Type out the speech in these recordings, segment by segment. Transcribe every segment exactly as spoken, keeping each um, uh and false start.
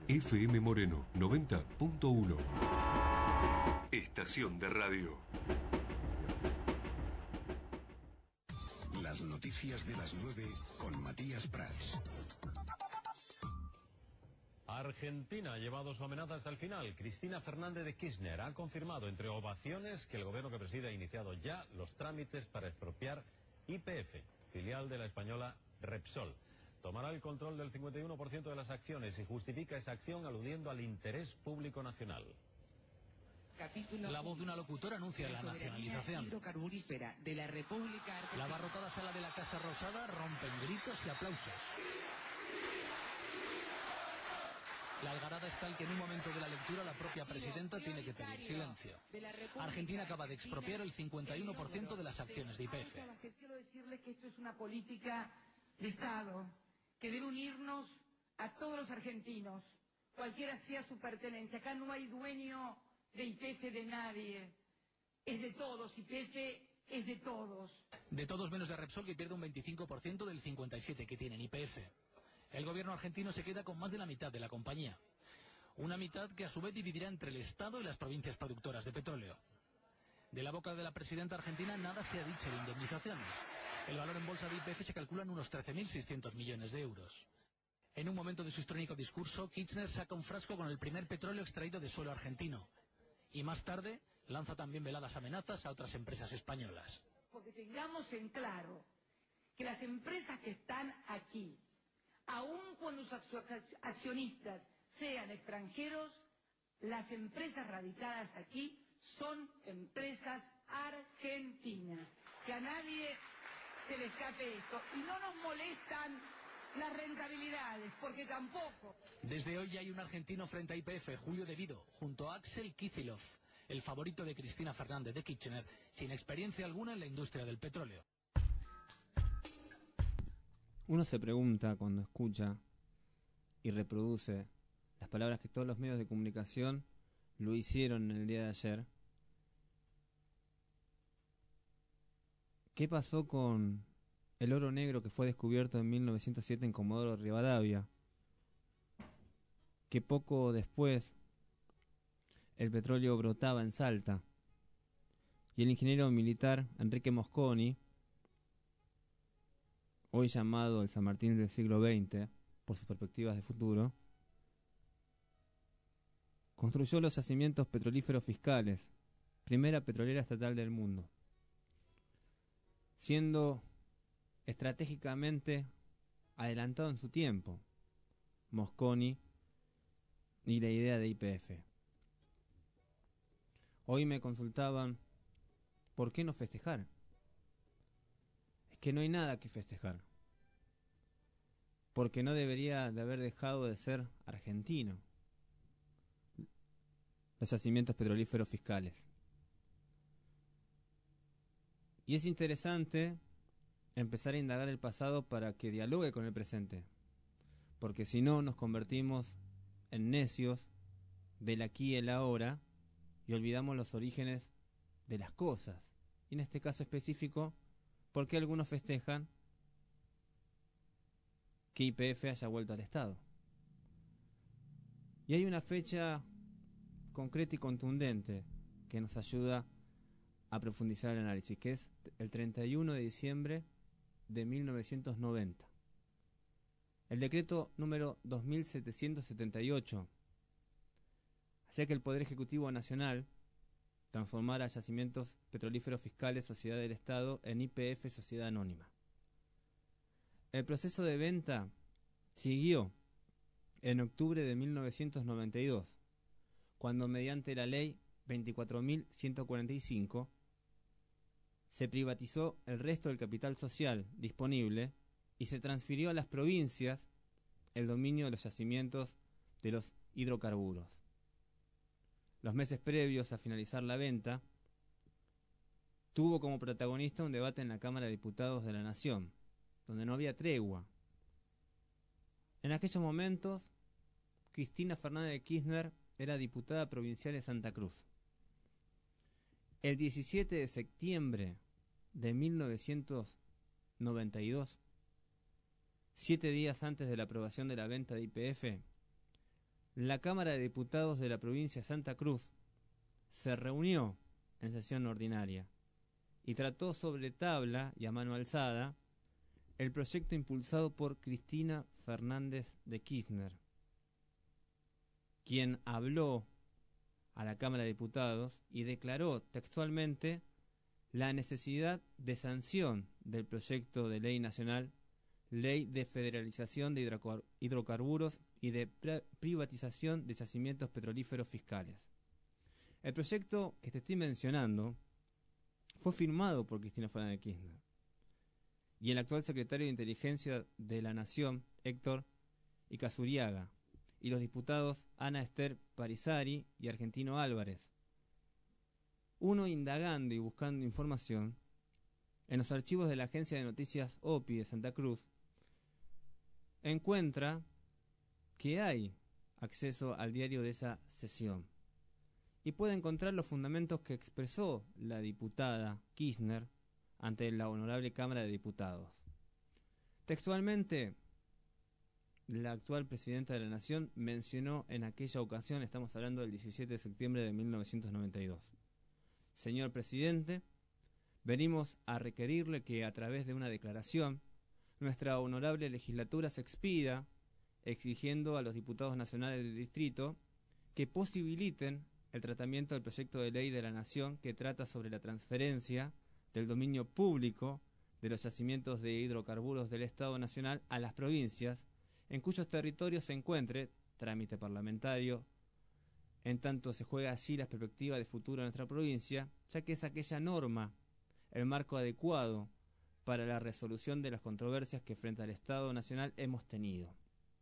F M Moreno noventa punto uno. Estación de radio. Las noticias de las nueve con Matías Prats. Argentina ha llevado su amenaza hasta el final. Cristina Fernández de Kirchner ha confirmado entre ovaciones que el gobierno que preside ha iniciado ya los trámites para expropiar Y P F, filial de la española Repsol. Tomará el control del cincuenta y uno por ciento de las acciones y justifica esa acción aludiendo al interés público nacional. La voz de una locutora anuncia la nacionalización. Hidrocarburífera de la República Argentina. La abarrotada sala de la Casa Rosada rompen gritos y aplausos. La algarada es tal que en un momento de la lectura la propia presidenta tiene que pedir silencio. Argentina acaba de expropiar el cincuenta y uno por ciento de las acciones de Y P F. Quiero decirles que esto es una política de Estado que debe unirnos a todos los argentinos, cualquiera sea su pertenencia. Acá no hay dueño de Y P F de nadie, es de todos. Y P F es de todos. De todos menos de Repsol, que pierde un veinticinco por ciento del cincuenta y siete por ciento que tienen Y P F. El gobierno argentino se queda con más de la mitad de la compañía. Una mitad que a su vez dividirá entre el Estado y las provincias productoras de petróleo. De la boca de la presidenta argentina nada se ha dicho de indemnizaciones. El valor en bolsa de Y P F se calcula en unos trece mil seiscientos millones de euros. En un momento de su histórico discurso, Kirchner saca un frasco con el primer petróleo extraído de suelo argentino. Y más tarde lanza también veladas amenazas a otras empresas españolas. Porque tengamos en claro que las empresas que están aquí, aun cuando sus accionistas sean extranjeros, las empresas radicadas aquí son empresas argentinas. Que a nadie se le escape esto. Y no nos molestan las rentabilidades, porque tampoco. Desde hoy ya hay un argentino frente a Y P F, Julio De Vido, junto a Axel Kicillof, el favorito de Cristina Fernández de Kirchner, sin experiencia alguna en la industria del petróleo. Uno se pregunta cuando escucha y reproduce las palabras que todos los medios de comunicación lo hicieron en el día de ayer. ¿Qué pasó con el oro negro que fue descubierto en mil novecientos siete en Comodoro Rivadavia? Que poco después el petróleo brotaba en Salta y el ingeniero militar Enrique Mosconi, hoy llamado el San Martín del siglo veinte por sus perspectivas de futuro, construyó los yacimientos petrolíferos fiscales, primera petrolera estatal del mundo, siendo estratégicamente adelantado en su tiempo Mosconi y la idea de Y P F. Hoy me consultaban ¿por qué no festejar? Es que no hay nada que festejar, porque no debería de haber dejado de ser argentino los yacimientos petrolíferos fiscales. Y es interesante empezar a indagar el pasado para que dialogue con el presente, porque si no nos convertimos en necios del aquí y el ahora y olvidamos los orígenes de las cosas. Y en este caso específico, ¿por qué algunos festejan que Y P F haya vuelto al Estado? Y hay una fecha concreta y contundente que nos ayuda a profundizar el análisis, que es el treinta y uno de diciembre de mil novecientos noventa. El decreto número dos mil setecientos setenta y ocho hacía que el Poder Ejecutivo Nacional transformara yacimientos petrolíferos fiscales Sociedad del Estado en Y P F Sociedad Anónima. El proceso de venta siguió en octubre de mil novecientos noventa y dos, cuando mediante la ley veinticuatro mil ciento cuarenta y cinco se privatizó el resto del capital social disponible y se transfirió a las provincias el dominio de los yacimientos de los hidrocarburos. Los meses previos a finalizar la venta, tuvo como protagonista un debate en la Cámara de Diputados de la Nación, donde no había tregua. En aquellos momentos, Cristina Fernández de Kirchner era diputada provincial de Santa Cruz. El diecisiete de septiembre de mil novecientos noventa y dos, siete días antes de la aprobación de la venta de Y P F, la Cámara de Diputados de la provincia de Santa Cruz se reunió en sesión ordinaria y trató sobre tabla y a mano alzada el proyecto impulsado por Cristina Fernández de Kirchner, quien habló a la Cámara de Diputados y declaró textualmente la necesidad de sanción del proyecto de ley nacional, ley de federalización de hidrocar- hidrocarburos y de pri- privatización de yacimientos petrolíferos fiscales. El proyecto que te estoy mencionando fue firmado por Cristina Fernández de Kirchner y el actual secretario de Inteligencia de la Nación, Héctor Icazuriaga, y los diputados Ana Esther Parizari y Argentino Álvarez. Uno indagando y buscando información en los archivos de la agencia de noticias O P I de Santa Cruz, encuentra que hay acceso al diario de esa sesión y puede encontrar los fundamentos que expresó la diputada Kirchner ante la Honorable Cámara de Diputados. Textualmente, la actual presidenta de la Nación mencionó en aquella ocasión, estamos hablando del diecisiete de septiembre de mil novecientos noventa y dos. Señor presidente, venimos a requerirle que a través de una declaración nuestra honorable legislatura se expida exigiendo a los diputados nacionales del distrito que posibiliten el tratamiento del proyecto de ley de la Nación que trata sobre la transferencia del dominio público de los yacimientos de hidrocarburos del Estado Nacional a las provincias en cuyos territorios se encuentre trámite parlamentario, en tanto se juega allí la perspectiva de futuro de nuestra provincia, ya que es aquella norma, el marco adecuado para la resolución de las controversias que frente al Estado Nacional hemos tenido.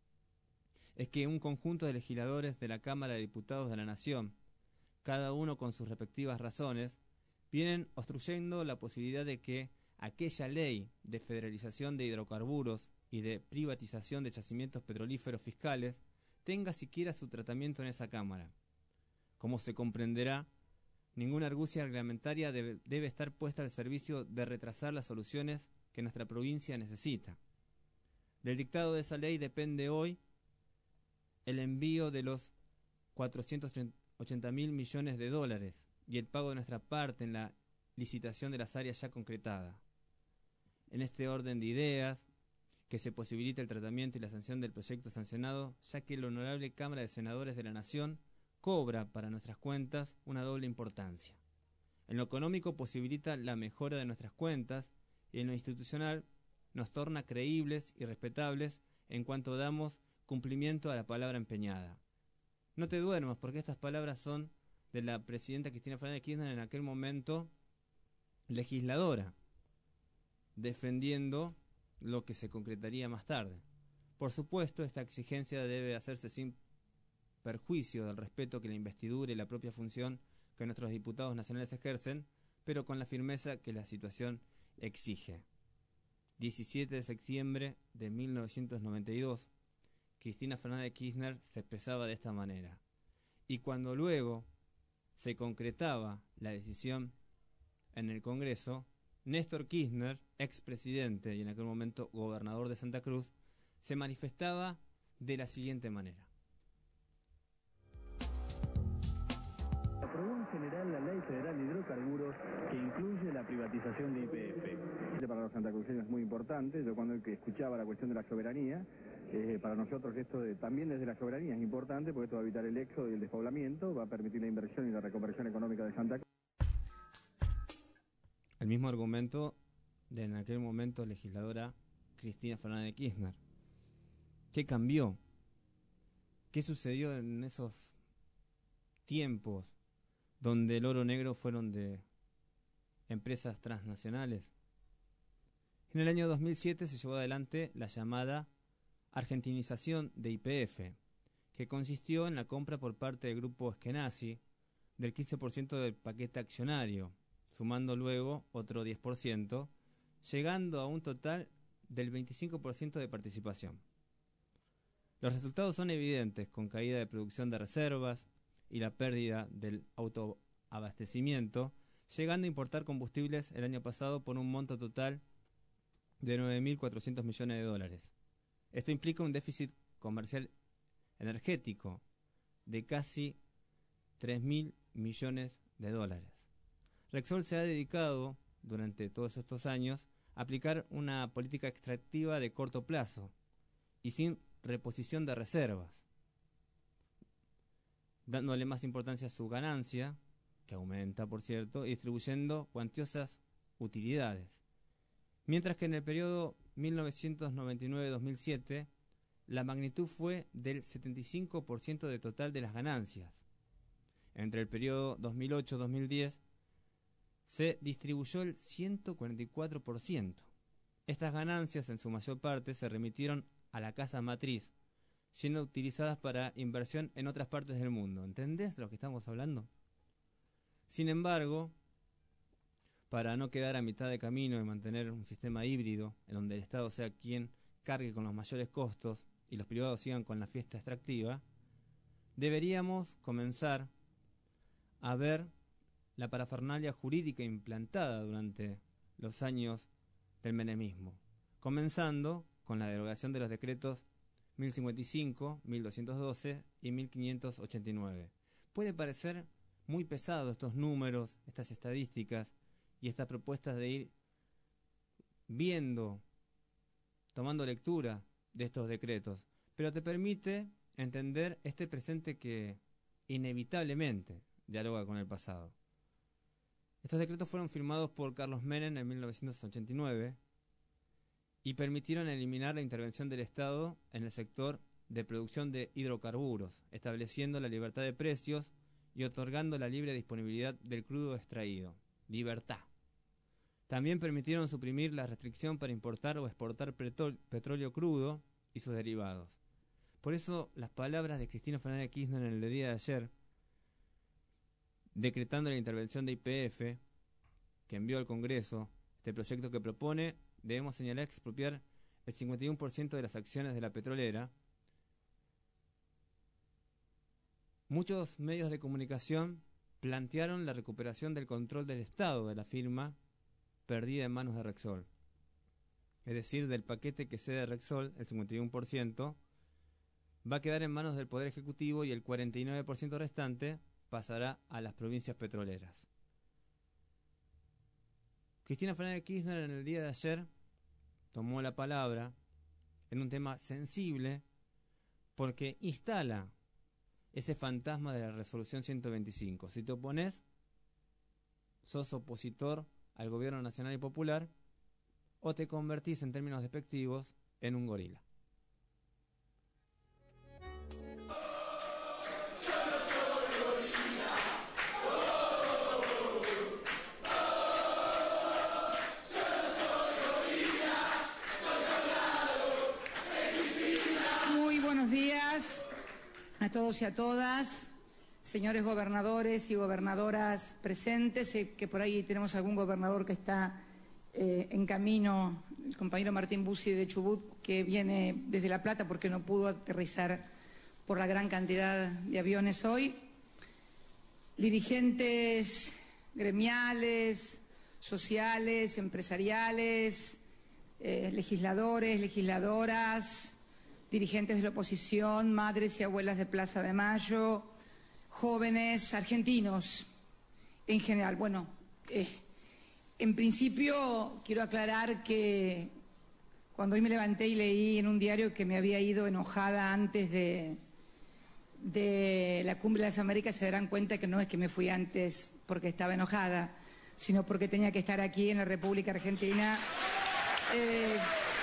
Es que un conjunto de legisladores de la Cámara de Diputados de la Nación, cada uno con sus respectivas razones, vienen obstruyendo la posibilidad de que aquella ley de federalización de hidrocarburos y de privatización de yacimientos petrolíferos fiscales tenga siquiera su tratamiento en esa Cámara. Como se comprenderá, ninguna argucia reglamentaria debe, debe estar puesta al servicio de retrasar las soluciones que nuestra provincia necesita. Del dictado de esa ley depende hoy el envío de los cuatrocientos ochenta mil millones de dólares y el pago de nuestra parte en la licitación de las áreas ya concretadas. En este orden de ideas, que se posibilite el tratamiento y la sanción del proyecto sancionado, ya que la Honorable Cámara de Senadores de la Nación cobra para nuestras cuentas una doble importancia. En lo económico posibilita la mejora de nuestras cuentas y en lo institucional nos torna creíbles y respetables en cuanto damos cumplimiento a la palabra empeñada. No te duermas, porque estas palabras son de la presidenta Cristina Fernández de Kirchner, en aquel momento legisladora, defendiendo lo que se concretaría más tarde. Por supuesto, esta exigencia debe hacerse sin perjuicio del respeto que la investidura y la propia función que nuestros diputados nacionales ejercen, pero con la firmeza que la situación exige. diecisiete de septiembre de mil novecientos noventa y dos, Cristina Fernández de Kirchner se expresaba de esta manera. Y cuando luego se concretaba la decisión en el Congreso, Néstor Kirchner, expresidente y en aquel momento gobernador de Santa Cruz, se manifestaba de la siguiente manera. Aprobó en general la Ley Federal de Hidrocarburos que incluye la privatización de Y P F. Para los santacruceños es muy importante. Yo cuando escuchaba la cuestión de la soberanía, eh, para nosotros esto de, también desde la soberanía es importante, porque esto va a evitar el éxodo y el despoblamiento, va a permitir la inversión y la reconversión económica de Santa Cruz. El mismo argumento de en aquel momento legisladora Cristina Fernández de Kirchner. ¿Qué cambió? ¿Qué sucedió en esos tiempos donde el oro negro fueron de empresas transnacionales? En el año dos mil siete se llevó adelante la llamada argentinización de Y P F, que consistió en la compra por parte del grupo Eskenazi del quince por ciento del paquete accionario, sumando luego otro diez por ciento, llegando a un total del veinticinco por ciento de participación. Los resultados son evidentes, con caída de producción de reservas y la pérdida del autoabastecimiento, llegando a importar combustibles el año pasado por un monto total de nueve mil cuatrocientos millones de dólares. Esto implica un déficit comercial energético de casi tres mil millones de dólares. Repsol se ha dedicado durante todos estos años a aplicar una política extractiva de corto plazo y sin reposición de reservas, dándole más importancia a su ganancia, que aumenta por cierto, y distribuyendo cuantiosas utilidades. Mientras que en el periodo mil novecientos noventa y nueve a dos mil siete la magnitud fue del setenta y cinco por ciento del total de las ganancias. Entre el periodo dos mil ocho a dos mil diez se distribuyó el ciento cuarenta y cuatro por ciento. Estas ganancias en su mayor parte se remitieron a la casa matriz, siendo utilizadas para inversión en otras partes del mundo. ¿Entendés de lo que estamos hablando? Sin embargo, para no quedar a mitad de camino y mantener un sistema híbrido en donde el Estado sea quien cargue con los mayores costos y los privados sigan con la fiesta extractiva, deberíamos comenzar a ver la parafernalia jurídica implantada durante los años del menemismo, comenzando con la derogación de los decretos mil cincuenta y cinco, mil doscientos doce y mil quinientos ochenta y nueve. Puede parecer muy pesado estos números, estas estadísticas y estas propuestas de ir viendo, tomando lectura de estos decretos, pero te permite entender este presente que inevitablemente dialoga con el pasado. Estos decretos fueron firmados por Carlos Menem en mil novecientos ochenta y nueve y permitieron eliminar la intervención del Estado en el sector de producción de hidrocarburos, estableciendo la libertad de precios y otorgando la libre disponibilidad del crudo extraído. Libertad. También permitieron suprimir la restricción para importar o exportar petróleo crudo y sus derivados. Por eso las palabras de Cristina Fernández de Kirchner en el día de ayer, decretando la intervención de Y P F, que envió al Congreso este proyecto que propone, debemos señalar, expropiar el cincuenta y uno por ciento de las acciones de la petrolera. Muchos medios de comunicación plantearon la recuperación del control del Estado de la firma perdida en manos de Repsol. Es decir, del paquete que cede Repsol, el cincuenta y uno por ciento, va a quedar en manos del Poder Ejecutivo y el cuarenta y nueve por ciento restante pasará a las provincias petroleras. Cristina Fernández de Kirchner en el día de ayer tomó la palabra en un tema sensible porque instala ese fantasma de la resolución ciento veinticinco. Si te opones, sos opositor al gobierno nacional y popular o te convertís en términos despectivos en un gorila. A todos y a todas, señores gobernadores y gobernadoras presentes, sé que por ahí tenemos algún gobernador que está eh, en camino, el compañero Martín Bussi de Chubut, que viene desde La Plata porque no pudo aterrizar por la gran cantidad de aviones hoy. Dirigentes gremiales, sociales, empresariales, eh, legisladores, legisladoras, dirigentes de la oposición, madres y abuelas de Plaza de Mayo, jóvenes argentinos en general. Bueno, eh, en principio quiero aclarar que cuando hoy me levanté y leí en un diario que me había ido enojada antes de, de la Cumbre de las Américas, se darán cuenta que no es que me fui antes porque estaba enojada, sino porque tenía que estar aquí en la República Argentina. Eh,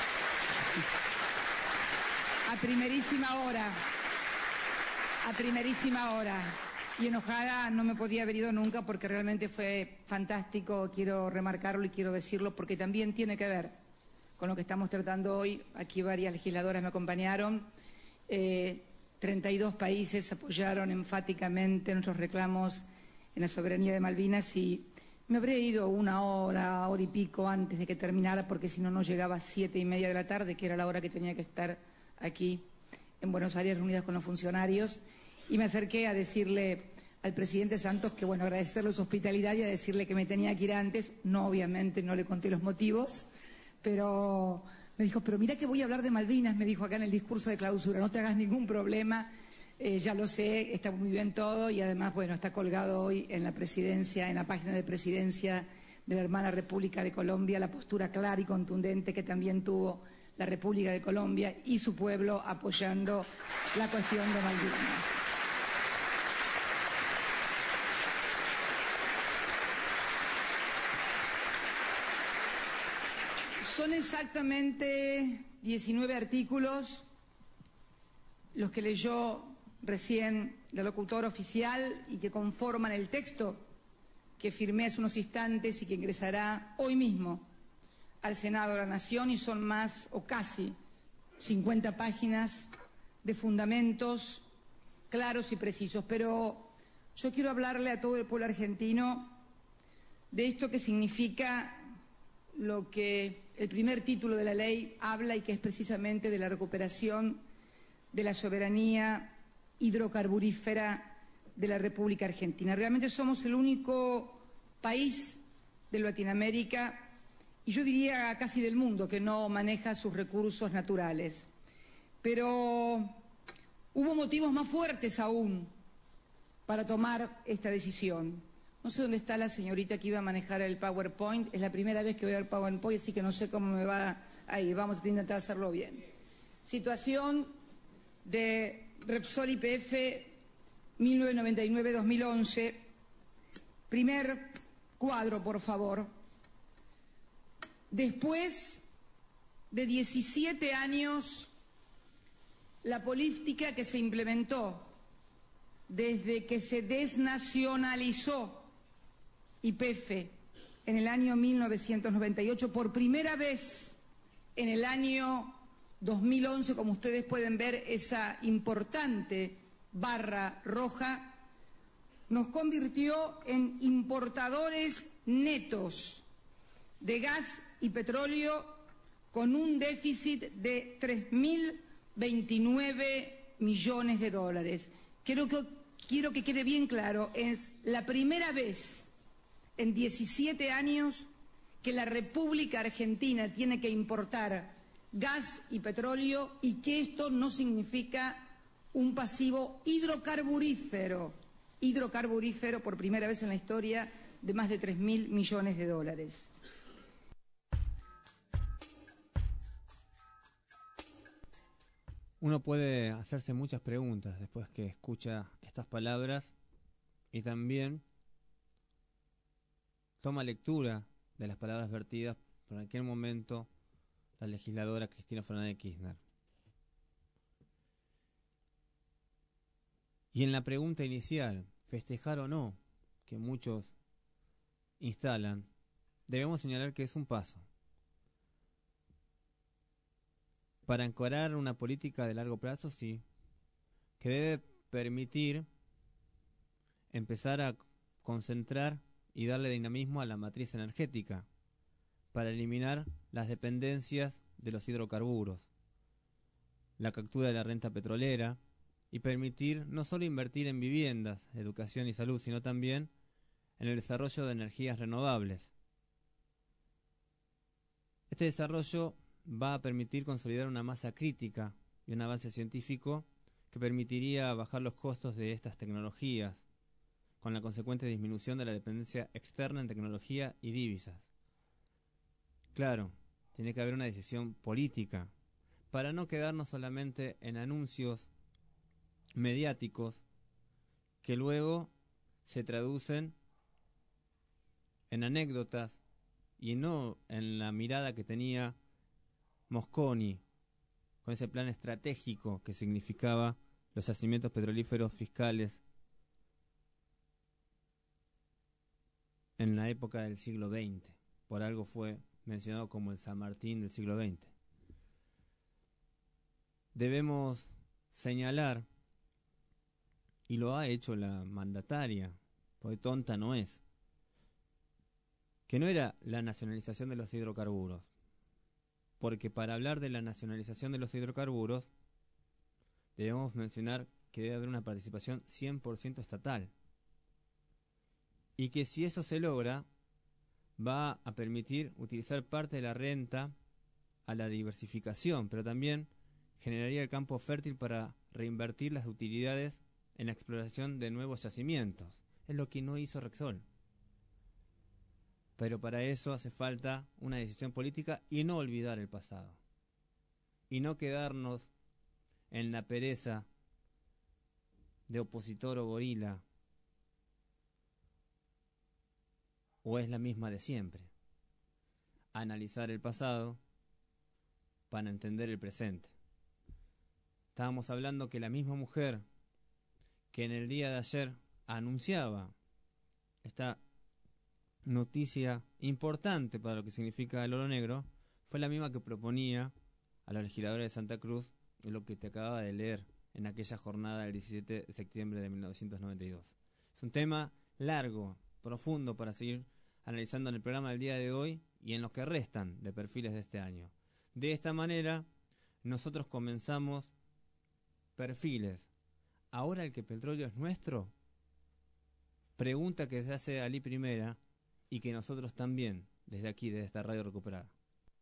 A primerísima hora, a primerísima hora. Y enojada no me podía haber ido nunca porque realmente fue fantástico, quiero remarcarlo y quiero decirlo porque también tiene que ver con lo que estamos tratando hoy. Aquí varias legisladoras me acompañaron, eh, treinta y dos países apoyaron enfáticamente nuestros reclamos en la soberanía de Malvinas y me habría ido una hora, hora y pico antes de que terminara porque si no, no llegaba a siete y media de la tarde, que era la hora que tenía que estar aquí en Buenos Aires reunidas con los funcionarios, y me acerqué a decirle al presidente Santos que, bueno, agradecerle su hospitalidad y a decirle que me tenía que ir antes. No, obviamente, no le conté los motivos, pero me dijo, pero mira que voy a hablar de Malvinas, me dijo acá en el discurso de clausura, no te hagas ningún problema. Eh, ya lo sé, está muy bien todo y además, bueno, está colgado hoy en la presidencia, en la página de presidencia de la hermana República de Colombia, la postura clara y contundente que también tuvo la República de Colombia y su pueblo apoyando la cuestión de Malvinas. Son exactamente diecinueve artículos los que leyó recién la locutora oficial y que conforman el texto que firmé hace unos instantes y que ingresará hoy mismo al Senado de la Nación, y son más o casi cincuenta páginas de fundamentos claros y precisos. Pero yo quiero hablarle a todo el pueblo argentino de esto que significa lo que el primer título de la ley habla, y que es precisamente de la recuperación de la soberanía hidrocarburífera de la República Argentina. Realmente somos el único país de Latinoamérica, y yo diría casi del mundo, que no maneja sus recursos naturales. Pero hubo motivos más fuertes aún para tomar esta decisión. No sé dónde está la señorita que iba a manejar el PowerPoint. Es la primera vez que voy a ver PowerPoint, así que no sé cómo me va a ir. Vamos a intentar hacerlo bien. Situación de Repsol Y P F mil novecientos noventa y nueve a dos mil once. Primer cuadro, por favor. Después de diecisiete años, la política que se implementó desde que se desnacionalizó Y P F en el año mil novecientos noventa y ocho, por primera vez en el año dos mil once, como ustedes pueden ver, esa importante barra roja, nos convirtió en importadores netos de gas y petróleo con un déficit de tres mil veintinueve millones de dólares. Quiero que, quiero que quede bien claro, es la primera vez en diecisiete años que la República Argentina tiene que importar gas y petróleo, y que esto no significa un pasivo hidrocarburífero, hidrocarburífero por primera vez en la historia, de más de tres mil millones de dólares. Uno puede hacerse muchas preguntas después que escucha estas palabras, y también toma lectura de las palabras vertidas por en aquel momento la legisladora Cristina Fernández de Kirchner. Y en la pregunta inicial, festejar o no, que muchos instalan, debemos señalar que es un paso para ancorar una política de largo plazo, sí, que debe permitir empezar a concentrar y darle dinamismo a la matriz energética para eliminar las dependencias de los hidrocarburos, la captura de la renta petrolera, y permitir no solo invertir en viviendas, educación y salud, sino también en el desarrollo de energías renovables. Este desarrollo va a permitir consolidar una masa crítica y un avance científico que permitiría bajar los costos de estas tecnologías, con la consecuente disminución de la dependencia externa en tecnología y divisas. Claro, tiene que haber una decisión política para no quedarnos solamente en anuncios mediáticos que luego se traducen en anécdotas y no en la mirada que tenía Mosconi con ese plan estratégico que significaba los yacimientos petrolíferos fiscales en la época del siglo veinte. Por algo fue mencionado como el San Martín del siglo veinte. Debemos señalar, y lo ha hecho la mandataria, porque tonta no es, que no era la nacionalización de los hidrocarburos, porque para hablar de la nacionalización de los hidrocarburos debemos mencionar que debe haber una participación cien por ciento estatal, y que si eso se logra va a permitir utilizar parte de la renta a la diversificación, pero también generaría el campo fértil para reinvertir las utilidades en la exploración de nuevos yacimientos. Es lo que no hizo Repsol. Pero para eso hace falta una decisión política y no olvidar el pasado. Y no quedarnos en la pereza de opositor o gorila, o es la misma de siempre. Analizar el pasado para entender el presente. Estábamos hablando que la misma mujer que en el día de ayer anunciaba esta noticia importante para lo que significa el oro negro, fue la misma que proponía a los legisladores de Santa Cruz lo que te acababa de leer en aquella jornada del diecisiete de septiembre de mil novecientos noventa y dos. Es un tema largo, profundo para seguir analizando en el programa del día de hoy y en los que restan de perfiles de este año. De esta manera, nosotros comenzamos perfiles. Ahora el que petróleo es nuestro, pregunta que se hace Ali Primera y que nosotros también, desde aquí, desde esta radio recuperada.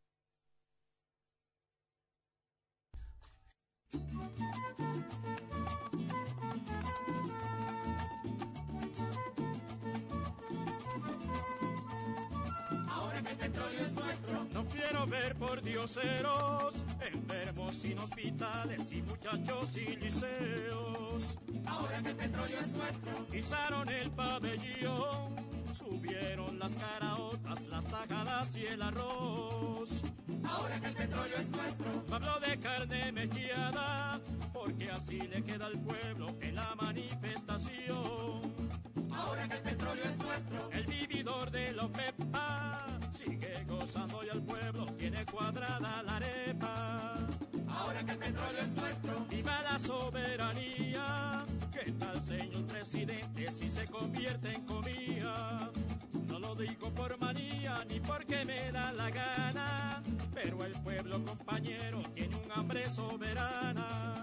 Ahora que el petróleo es nuestro, no quiero ver por dioseros, enfermos sin hospitales y muchachos sin liceos. Ahora que el petróleo es nuestro, pisaron el pabellón, subieron las caraotas, las tajadas y el arroz. Ahora que el petróleo es nuestro, no hablo de carne mechada, porque así le queda al pueblo en la manifestación. Ahora que el petróleo es nuestro, el vividor de la OPEPA sigue gozando y al pueblo tiene cuadrada la arepa. Ahora que el petróleo es nuestro, viva la soberanía. ¿Qué tal, señor presidente, si se convierte en comida? No lo digo por manía ni porque me da la gana, pero el pueblo, compañero, tiene un hambre soberana.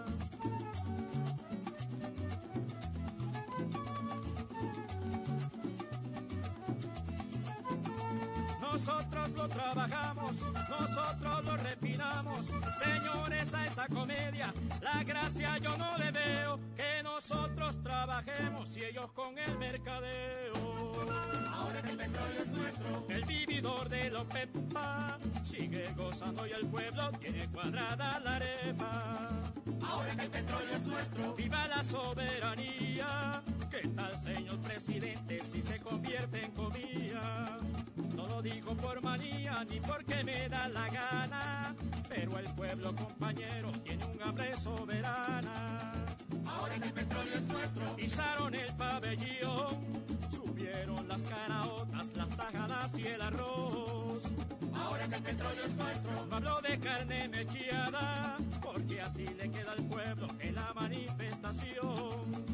Nosotros lo trabajamos, nosotros lo refinamos, señores, a esa comedia la gracia yo no le veo, que nosotros trabajemos y ellos con el mercadeo. Ahora que el petróleo es nuestro, el vividor de la OPEPA sigue gozando y el pueblo tiene cuadrada la arepa. Ahora que el petróleo es nuestro, viva la soberanía. ¿Qué tal, señor presidente, si se convierte en comida? No lo digo por manía ni porque me da la gana, pero el pueblo, compañero, tiene un hambre soberana. Ahora que el petróleo es nuestro, pisaron el pabellón, subieron las caraotas, las tajadas y el arroz. Ahora que el petróleo es nuestro, no hablo de carne mechada, porque así le queda al pueblo en la manifestación.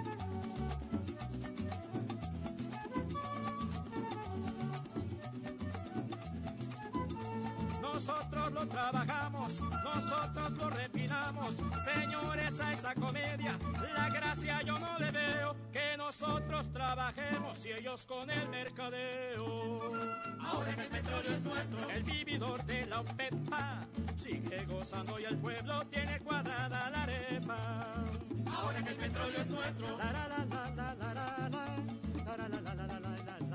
Nosotros lo trabajamos, nosotros lo refinamos, señores, a esa comedia la gracia yo no le veo, que nosotros trabajemos y ellos con el mercadeo. Ahora que el petróleo es nuestro, el vividor de la OPEPA sigue gozando y el pueblo tiene cuadrada la arepa. Ahora que el petróleo es nuestro, la la la la la la la la la la la la la la la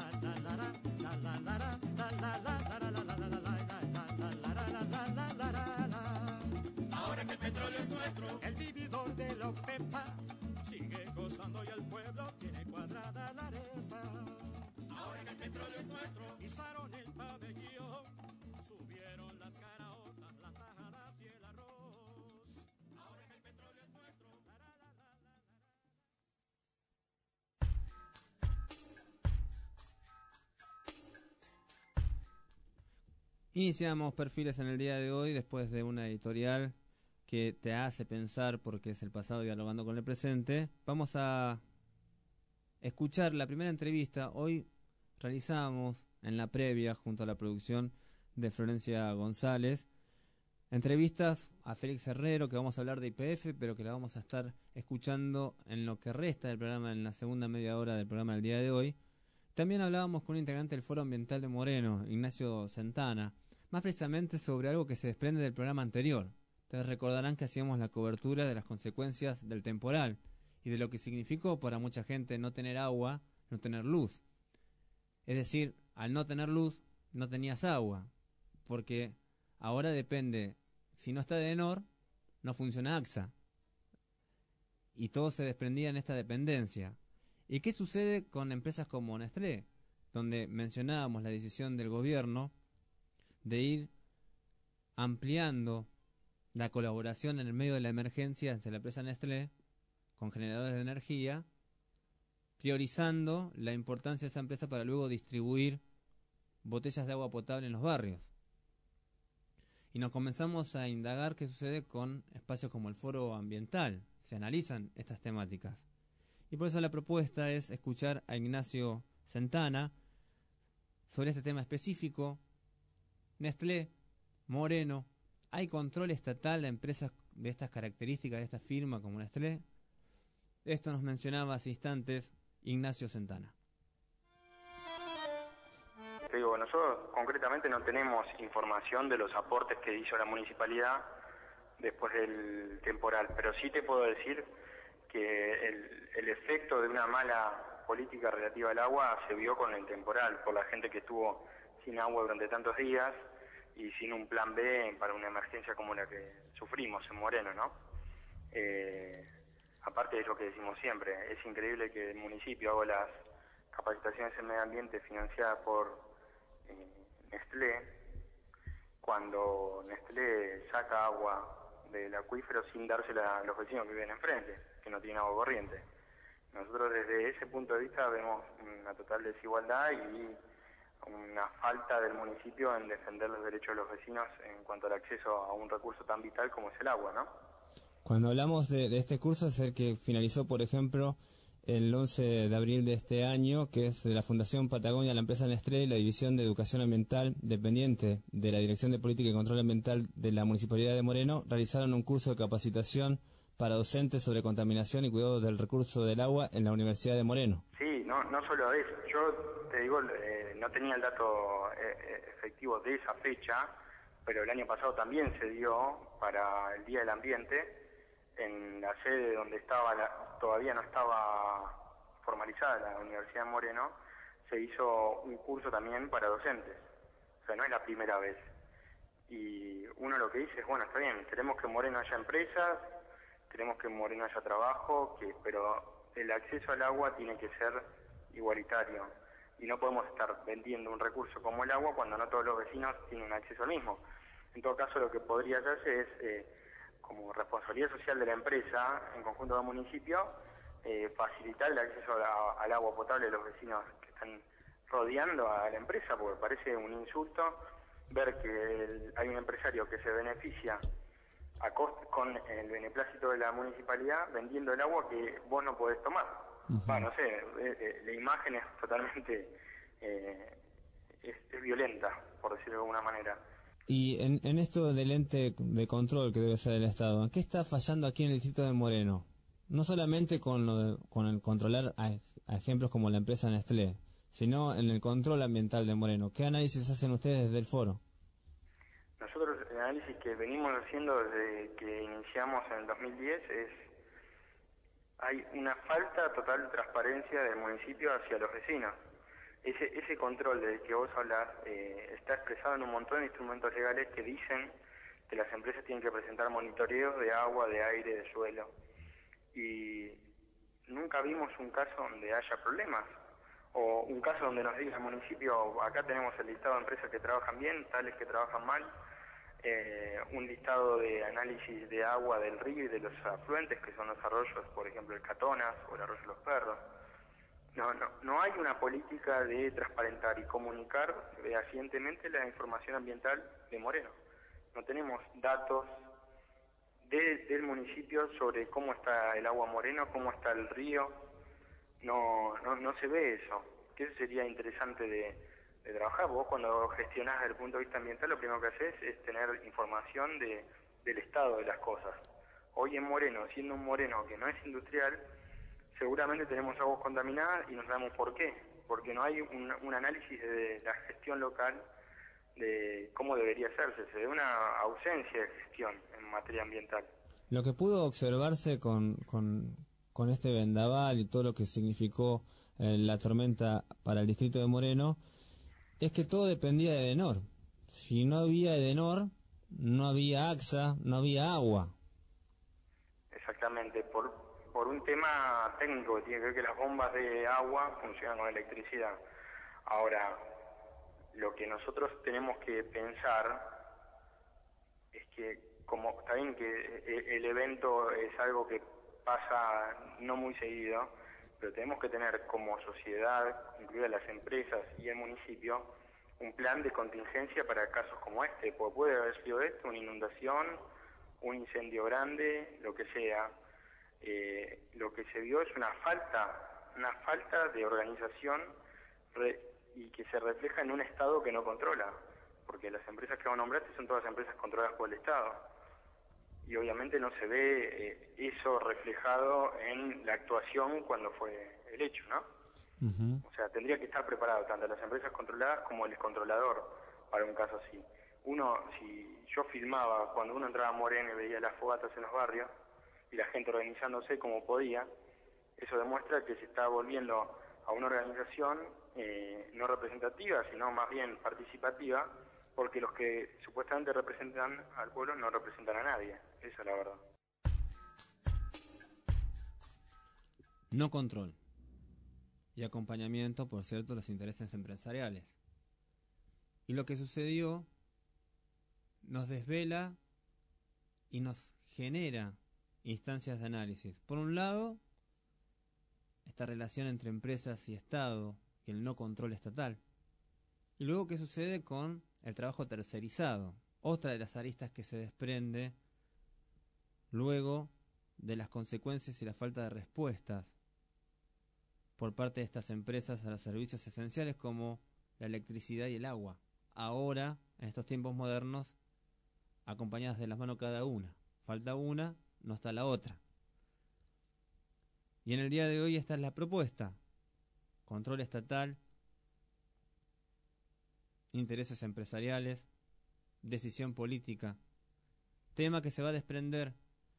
el vividor de la OPEPA sigue gozando y el pueblo tiene cuadrada la arepa. Ahora que el petróleo es nuestro, pisaron el pabellón, subieron las caraotas, las tajadas y el arroz. Ahora que el petróleo es nuestro, la, la, la, la, la. Iniciamos perfiles en el día de hoy después de una editorial que te hace pensar porque es el pasado dialogando con el presente. Vamos a escuchar la primera entrevista. Hoy realizamos en la previa, junto a la producción de Florencia González, entrevistas a Félix Herrero, que vamos a hablar de Y P F, pero que la vamos a estar escuchando en lo que resta del programa, en la segunda media hora del programa del día de hoy. También hablábamos con un integrante del Foro Ambiental de Moreno, Ignacio Centana, más precisamente sobre algo que se desprende del programa anterior, ustedes recordarán que hacíamos la cobertura de las consecuencias del temporal y de lo que significó para mucha gente no tener agua, no tener luz. Es decir, al no tener luz, no tenías agua, porque ahora depende, si no está Edenor, no funciona AXA. Y todo se desprendía en esta dependencia. ¿Y qué sucede con empresas como Nestlé? Donde mencionábamos la decisión del gobierno de ir ampliando la colaboración en el medio de la emergencia entre la empresa Nestlé con generadores de energía, priorizando la importancia de esa empresa para luego distribuir botellas de agua potable en los barrios. Y nos comenzamos a indagar qué sucede con espacios como el Foro Ambiental. Se analizan estas temáticas. Y por eso la propuesta es escuchar a Ignacio Santana sobre este tema específico. Nestlé, Moreno, ¿hay control estatal de empresas de estas características, de esta firma como Nestlé? Esto nos mencionaba hace instantes Ignacio Santana. Te digo, nosotros concretamente no tenemos información de los aportes que hizo la municipalidad después del temporal, pero sí te puedo decir que el, el efecto de una mala política relativa al agua se vio con el temporal, por la gente que estuvo sin agua durante tantos días y sin un plan B para una emergencia como la que sufrimos en Moreno, ¿no? Eh, aparte de lo que decimos siempre, es increíble que el municipio haga las capacitaciones en medio ambiente financiadas por eh, Nestlé, cuando Nestlé saca agua del acuífero sin dársela a los vecinos que viven enfrente, que no tienen agua corriente. Nosotros desde ese punto de vista vemos una total desigualdad y una falta del municipio en defender los derechos de los vecinos en cuanto al acceso a un recurso tan vital como es el agua, ¿no? Cuando hablamos de, de este curso es el que finalizó, por ejemplo, el once de abril de este año, que es de la Fundación Patagonia, la empresa Nestlé y la División de Educación Ambiental, dependiente de la Dirección de Política y Control Ambiental de la Municipalidad de Moreno, realizaron un curso de capacitación para docentes sobre contaminación y cuidado del recurso del agua en la Universidad de Moreno. Sí, no, no solo eso. Yo te digo, eh, no tenía el dato eh, efectivo de esa fecha, pero el año pasado también se dio para el Día del Ambiente en la sede donde estaba la, todavía no estaba formalizada la Universidad de Moreno, se hizo un curso también para docentes. O sea, no es la primera vez. Y uno lo que dice es, bueno, está bien, queremos que en Moreno haya empresas, queremos que en Moreno haya trabajo, que, pero el acceso al agua tiene que ser igualitario. Y no podemos estar vendiendo un recurso como el agua cuando no todos los vecinos tienen acceso al mismo. En todo caso, lo que podría hacerse es, eh, como responsabilidad social de la empresa, en conjunto con el municipio, eh, facilitar el acceso a la, al agua potable de los vecinos que están rodeando a la empresa, porque parece un insulto ver que el, hay un empresario que se beneficia a cost, con el beneplácito de la municipalidad vendiendo el agua que vos no podés tomar. Uh-huh. Bah, no sé, eh, eh, la imagen es totalmente eh, es, es violenta, por decirlo de alguna manera. Y en, en esto del ente de control que debe ser el Estado, ¿en qué está fallando aquí en el distrito de Moreno? No solamente con, lo de, con el controlar a, a ejemplos como la empresa Nestlé, sino en el control ambiental de Moreno. ¿Qué análisis hacen ustedes desde el foro? Nosotros el análisis que venimos haciendo desde que iniciamos en el dos mil diez es hay una falta total de transparencia del municipio hacia los vecinos. Ese, ese control del que vos hablas eh, está expresado en un montón de instrumentos legales que dicen que las empresas tienen que presentar monitoreos de agua, de aire, de suelo. Y nunca vimos un caso donde haya problemas, o un caso donde nos diga el municipio, acá tenemos el listado de empresas que trabajan bien, tales que trabajan mal, eh, un listado de análisis de agua del río y de los afluentes, que son los arroyos, por ejemplo el Catonas o el arroyo de los Perros. No, no, no hay una política de transparentar y comunicar fehacientemente la información ambiental de Moreno. No tenemos datos de, del municipio sobre cómo está el agua Moreno, cómo está el río. No, no, no se ve eso. Que eso sería interesante de, de trabajar. Vos cuando gestionás desde el punto de vista ambiental, lo primero que haces es tener información de, del estado de las cosas. Hoy en Moreno, siendo un Moreno que no es industrial, seguramente tenemos aguas contaminadas y no sabemos por qué, porque no hay un, un análisis de la gestión local de cómo debería hacerse. Se ve una ausencia de gestión en materia ambiental. Lo que pudo observarse con, con, con este vendaval y todo lo que significó eh, la tormenta para el distrito de Moreno es que todo dependía de Edenor. Si no había Edenor, no había AXA, no había agua. Exactamente, por, por un tema técnico que tiene que ver que las bombas de agua funcionan con electricidad. Ahora, lo que nosotros tenemos que pensar es que, como está bien que el evento es algo que pasa no muy seguido, pero tenemos que tener como sociedad, incluidas las empresas y el municipio, un plan de contingencia para casos como este, porque puede haber sido esto, una inundación, un incendio grande, lo que sea. Eh, lo que se vio es una falta, una falta de organización re, y que se refleja en un Estado que no controla, porque las empresas que vos nombraste son todas empresas controladas por el Estado. Y obviamente no se ve eh, eso reflejado en la actuación cuando fue el hecho, ¿no? Uh-huh. O sea, tendría que estar preparado tanto las empresas controladas como el controlador para un caso así. Uno, si yo filmaba cuando uno entraba a Moreno y veía las fogatas en los barrios y la gente organizándose como podía, eso demuestra que se está volviendo a una organización eh, no representativa, sino más bien participativa, porque los que supuestamente representan al pueblo no representan a nadie. Esa es la verdad. No control y acompañamiento, por cierto, los intereses empresariales. Y lo que sucedió nos desvela y nos genera instancias de análisis. Por un lado, esta relación entre empresas y Estado y el no control estatal. Y luego, ¿qué sucede con el trabajo tercerizado? Otra de las aristas que se desprende luego de las consecuencias y la falta de respuestas por parte de estas empresas a los servicios esenciales como la electricidad y el agua. Ahora, en estos tiempos modernos, acompañadas de las manos cada una. Falta una, no está la otra. Y en el día de hoy esta es la propuesta. Control estatal, intereses empresariales, decisión política. Tema que se va a desprender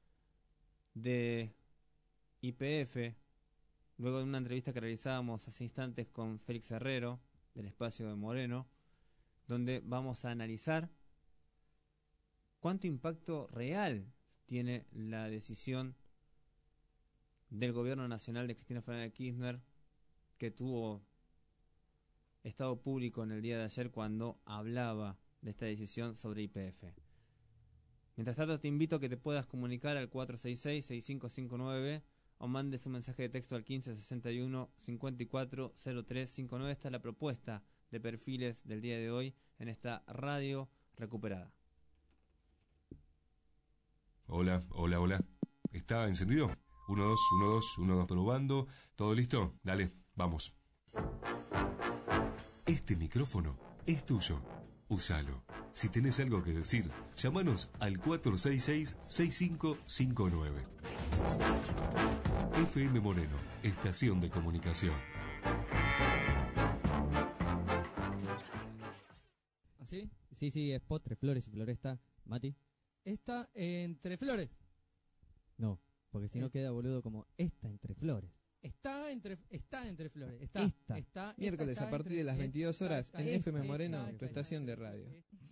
de Y P F, luego de una entrevista que realizábamos hace instantes con Félix Herrero, del espacio de Moreno, donde vamos a analizar cuánto impacto real tiene la decisión del gobierno nacional de Cristina Fernández de Kirchner, que tuvo estado público en el día de ayer cuando hablaba de esta decisión sobre Y P F. Mientras tanto, te invito a que te puedas comunicar al cuatro seis seis, seis cinco cinco nueve o mandes un mensaje de texto al quince sesenta y uno, cincuenta y cuatro cero tres cincuenta y nueve. Esta es la propuesta de perfiles del día de hoy en esta radio recuperada. Hola, hola, hola. ¿Está encendido? uno, dos, uno, dos, uno, dos, probando. ¿Todo listo? Dale, vamos. Este micrófono es tuyo. Úsalo. Si tenés algo que decir, llámanos al cuatro seis seis, seis cinco cinco nueve. F M Moreno, estación de comunicación. ¿Así? Sí, sí, spot, Tres Flores y Floresta. Mati. Está entre flores. No, porque si no queda boludo como esta entre flores. Está entre está entre flores. Está, esta. está Miércoles esta, a partir entre, de las veintidós horas está, en está, F M Moreno, está, tu estación de radio.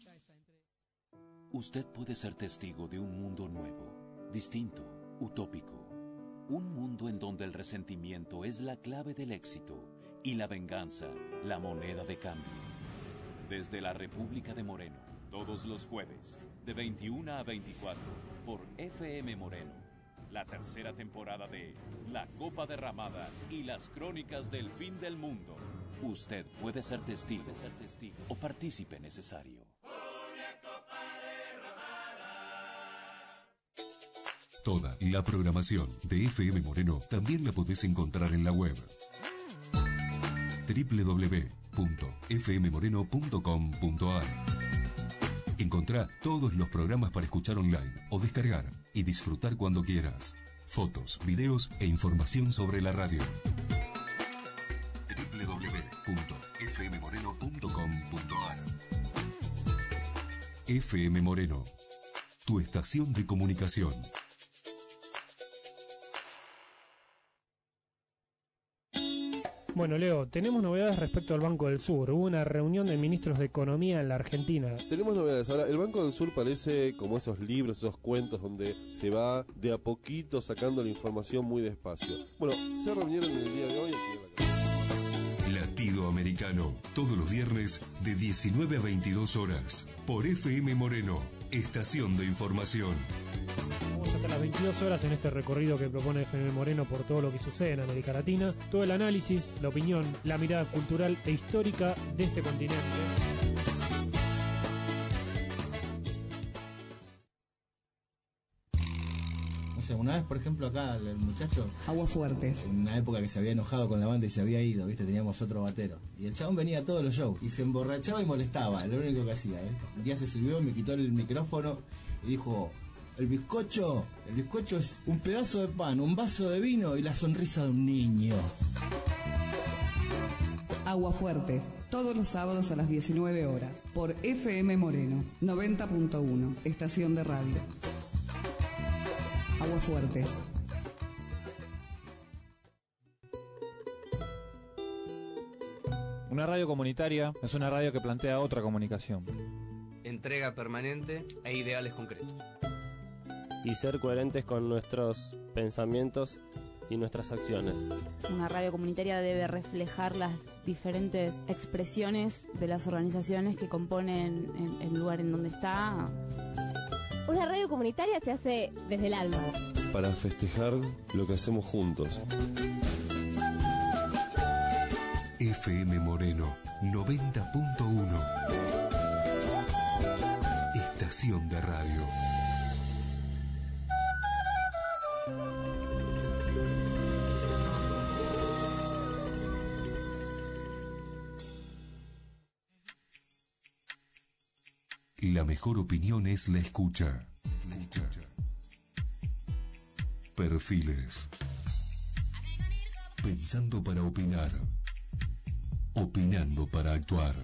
Usted puede ser testigo de un mundo nuevo, distinto, utópico. Un mundo en donde el resentimiento es la clave del éxito y la venganza la moneda de cambio. Desde la República de Moreno, todos los jueves, de veintiuna a veinticuatro, por F M Moreno. La tercera temporada de La Copa Derramada y las Crónicas del Fin del Mundo. Usted puede ser testigo, ser testigo o partícipe necesario. Toda la programación de F M Moreno también la podés encontrar en la web doble u doble u doble u punto f m moreno punto com punto a r. Encontrá todos los programas para escuchar online o descargar y disfrutar cuando quieras. Fotos, videos e información sobre la radio. doble u doble u doble u punto f m moreno punto com punto a r. F M Moreno, tu estación de comunicación. Bueno, Leo, tenemos novedades respecto al Banco del Sur. Hubo una reunión de ministros de Economía en la Argentina. Tenemos novedades. Ahora, el Banco del Sur parece como esos libros, esos cuentos donde se va de a poquito sacando la información muy despacio. Bueno, se reunieron en el día de hoy aquí en la casa. Latido Americano, todos los viernes de diecinueve a veintidós horas, por F M Moreno, estación de información. Hasta las veintidós horas en este recorrido que propone F M Moreno por todo lo que sucede en América Latina, todo el análisis, la opinión, la mirada cultural e histórica de este continente. O sea, una vez, por ejemplo, acá el muchacho... Aguafuertes. En una época que se había enojado con la banda y se había ido, ¿viste? Teníamos otro batero. Y el chabón venía a todos los shows y se emborrachaba y molestaba, lo único que hacía, ¿eh? Un día se subió, me quitó el micrófono y dijo... El bizcocho, el bizcocho es un pedazo de pan, un vaso de vino y la sonrisa de un niño. Aguafuertes, todos los sábados a las diecinueve horas, por F M Moreno, noventa punto uno, estación de radio. Aguafuertes. Una radio comunitaria es una radio que plantea otra comunicación. Entrega permanente e ideales concretos. Y ser coherentes con nuestros pensamientos y nuestras acciones. Una radio comunitaria debe reflejar las diferentes expresiones de las organizaciones que componen el, el lugar en donde está. Una radio comunitaria se hace desde el alma. Para festejar lo que hacemos juntos. F M Moreno, noventa punto uno. Estación de radio. La mejor opinión es la escucha. escucha. Perfiles. Pensando para opinar. Opinando para actuar.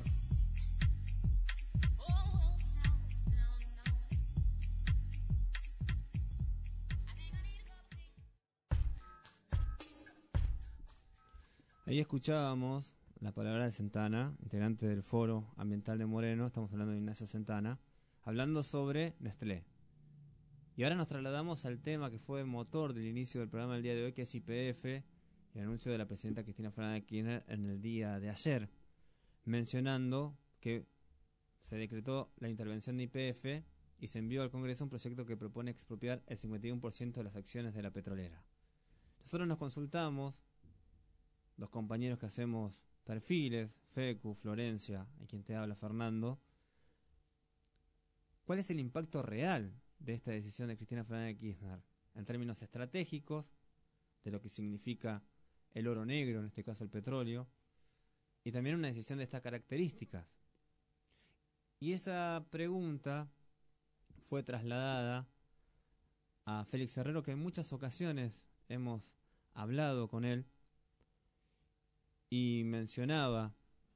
Ahí escuchábamos la palabra de Santana, integrante del Foro Ambiental de Moreno, estamos hablando de Ignacio Santana, hablando sobre Nestlé. Y ahora nos trasladamos al tema que fue motor del inicio del programa del día de hoy, que es I P F, y el anuncio de la presidenta Cristina Fernández de Kirchner en el día de ayer, mencionando que se decretó la intervención de I P F y se envió al Congreso un proyecto que propone expropiar el cincuenta y uno por ciento de las acciones de la petrolera. Nosotros nos consultamos, los compañeros que hacemos perfiles, Fecu, Florencia, y quien te habla, Fernando, ¿cuál es el impacto real de esta decisión de Cristina Fernández de Kirchner en términos estratégicos, de lo que significa el oro negro, en este caso el petróleo, y también una decisión de estas características? Y esa pregunta fue trasladada a Félix Herrero, que en muchas ocasiones hemos hablado con él, y mencionaba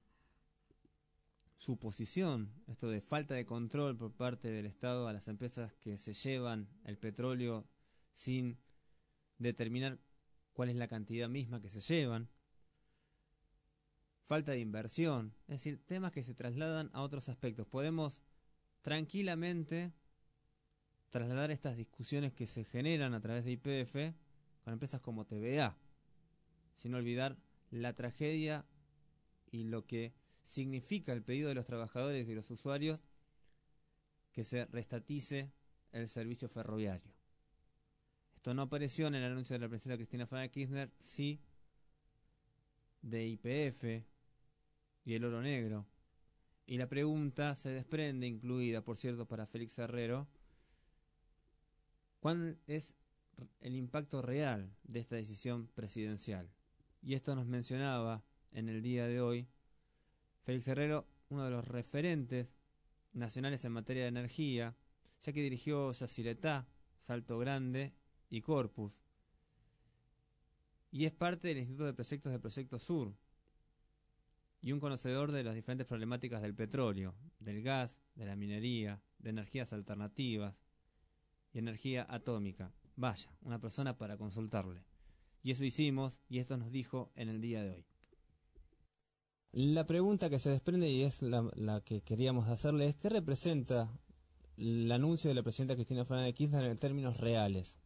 su posición, esto de falta de control por parte del Estado a las empresas que se llevan el petróleo sin determinar cuál es la cantidad misma que se llevan, falta de inversión, es decir, temas que se trasladan a otros aspectos. Podemos tranquilamente trasladar estas discusiones que se generan a través de I P F con empresas como T V A, sin olvidar la tragedia y lo que significa el pedido de los trabajadores y de los usuarios que se restatice el servicio ferroviario. Esto no apareció en el anuncio de la presidenta Cristina Fernández de Kirchner, sí de I P F y el oro negro. Y la pregunta se desprende, incluida, por cierto, para Félix Herrero, ¿cuál es el impacto real de esta decisión presidencial? Y esto nos mencionaba en el día de hoy Félix Herrero, uno de los referentes nacionales en materia de energía, ya que dirigió Yacyretá, Salto Grande y Corpus. Y es parte del Instituto de Proyectos de Proyecto Sur. y un conocedor de las diferentes problemáticas del petróleo, del gas, de la minería, de energías alternativas y energía atómica. Vaya, una persona para consultarle. Y eso hicimos, y esto nos dijo en el día de hoy. La pregunta que se desprende, y es la, la que queríamos hacerle, es ¿qué representa el anuncio de la presidenta Cristina Fernández de Kirchner en términos reales?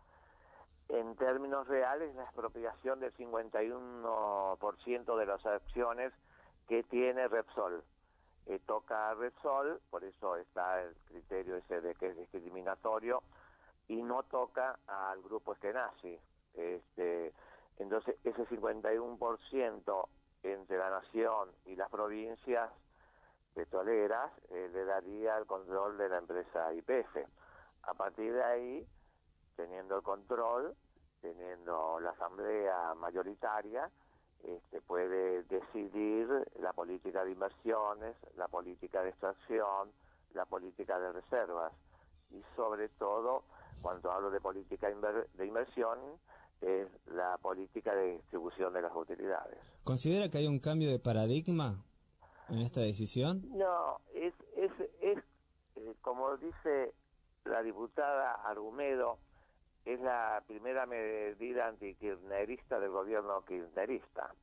En términos reales, la expropiación del cincuenta y uno por ciento de las acciones que tiene Repsol. Eh, toca a Repsol, por eso está el criterio ese de que es discriminatorio, y no toca al grupo Eskenazi. Este, entonces, ese cincuenta y uno por ciento entre la nación y las provincias petroleras eh, le daría el control de la empresa Y P F. A partir de ahí, teniendo el control, teniendo la asamblea mayoritaria, este, puede decidir la política de inversiones, la política de extracción, la política de reservas y sobre todo, cuando hablo de política inver de inversión, es la política de distribución de las utilidades. ¿Considera que hay un cambio de paradigma en esta decisión? No, es, es, es eh, como dice la diputada Argumedo, es la primera medida antikirchnerista del gobierno kirchnerista.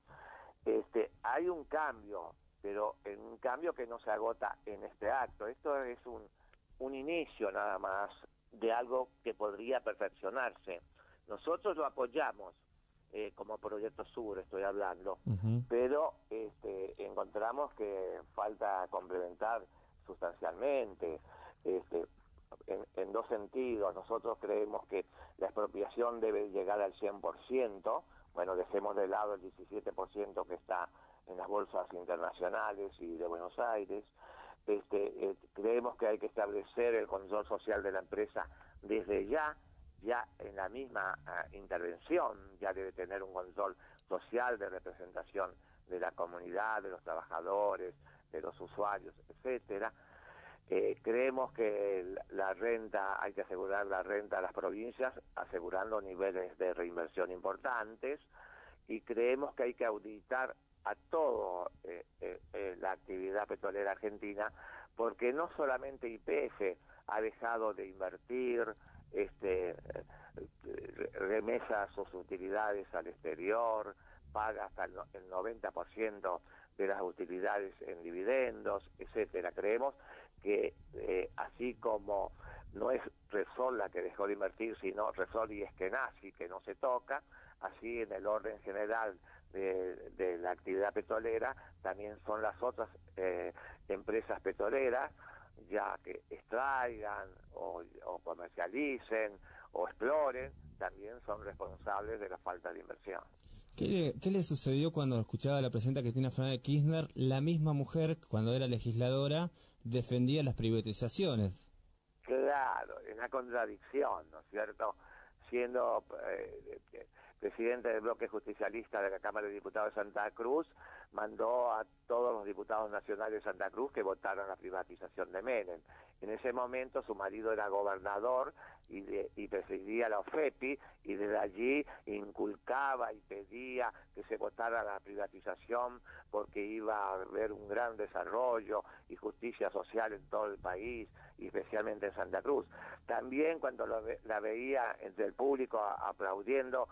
Este, hay un cambio, pero en un cambio que no se agota en este acto. Esto es un, un inicio nada más de algo que podría perfeccionarse. Nosotros lo apoyamos eh, como Proyecto Sur, estoy hablando, uh-huh. pero este, encontramos que falta complementar sustancialmente, este, en, en dos sentidos. Nosotros creemos que la expropiación debe llegar al cien por ciento, bueno, dejemos de lado el diecisiete por ciento que está en las bolsas internacionales y de Buenos Aires. Este, eh, creemos que hay que establecer el control social de la empresa desde ya, ya en la misma uh, intervención, ya debe tener un control social de representación de la comunidad, de los trabajadores, de los usuarios, etcétera. Eh, creemos que la renta, hay que asegurar la renta a las provincias, asegurando niveles de reinversión importantes, y creemos que hay que auditar a todo eh, eh, eh, la actividad petrolera argentina, porque no solamente Y P F ha dejado de invertir, este, remesa sus utilidades al exterior, paga hasta el, el noventa por ciento de las utilidades en dividendos, etcétera. Creemos que eh, así como no es Repsol la que dejó de invertir, sino Repsol y Eskenazi, que no se toca, así en el orden general de, de la actividad petrolera también son las otras eh, empresas petroleras, ya que extraigan o, o comercialicen o exploren, también son responsables de la falta de inversión. ¿Qué le, qué le sucedió cuando escuchaba a la presidenta Cristina Fernández de Kirchner? La misma mujer, cuando era legisladora, defendía las privatizaciones. Claro, es una contradicción, ¿no es cierto? Siendo eh, presidente del bloque justicialista de la Cámara de Diputados de Santa Cruz, mandó a todos los diputados nacionales de Santa Cruz que votaran la privatización de Menem. En ese momento su marido era gobernador y, de, y presidía la OFEPI, y desde allí inculcaba y pedía que se votara la privatización porque iba a haber un gran desarrollo y justicia social en todo el país, y especialmente en Santa Cruz. También cuando lo, la veía entre el público a, aplaudiendo